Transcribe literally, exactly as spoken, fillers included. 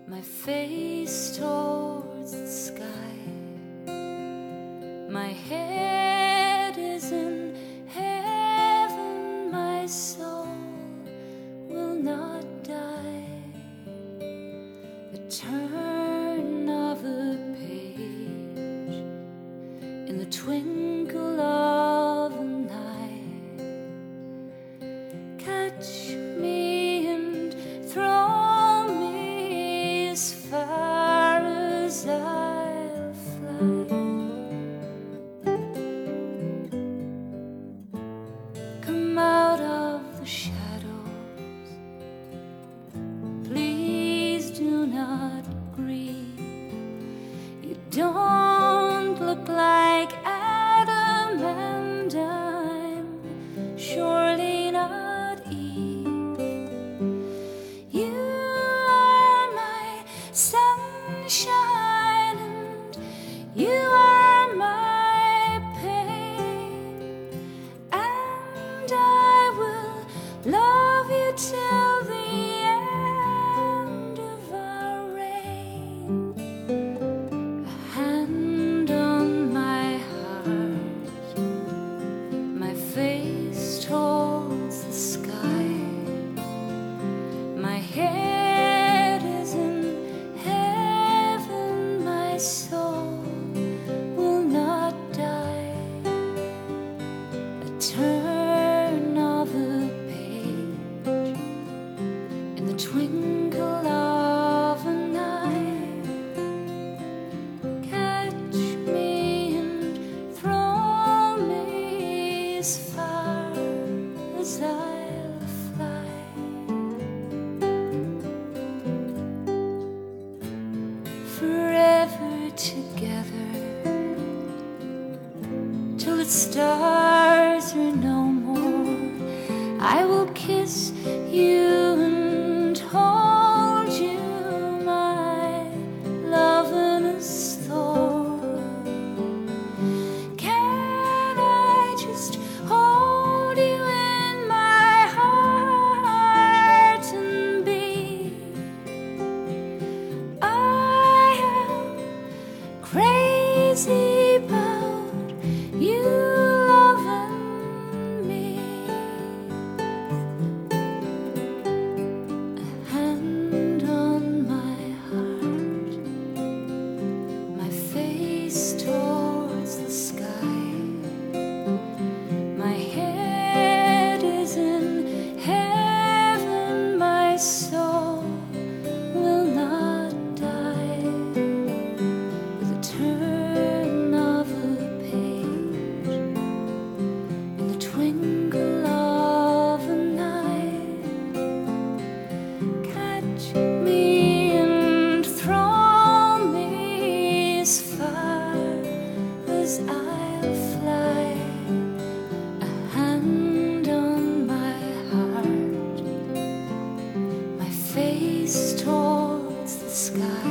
my face towards the sky. My head is in heaven, my soul will not die. The turn of a page in the twinkle of an eye. Catch me and throw me as far as I'll fly. Come out of the shadows, please do not grieve. You don't look like Adam, and I'm surely not Eve. You are my sunshine, and you are my pain, and I will love you till the end of our reign. A hand on my heart, my face towards the sky. My head is in heaven, my soul will not die. A turn of a page in the twinkle of an eye. Catch me and throw me as far as I'll fly. Forever together till the stars are no more. I will kiss you and hold you, my loviness Thor. Can I just hold you in my heart and be? I am crazy about you loving me. A hand on my heart, my face towards the sky. My head is in heaven, my soul will not die. With a turn of a page in the twinkle of an eye. Catch me and throw me as far as I'll fly. A hand on my heart, my face towards the sky.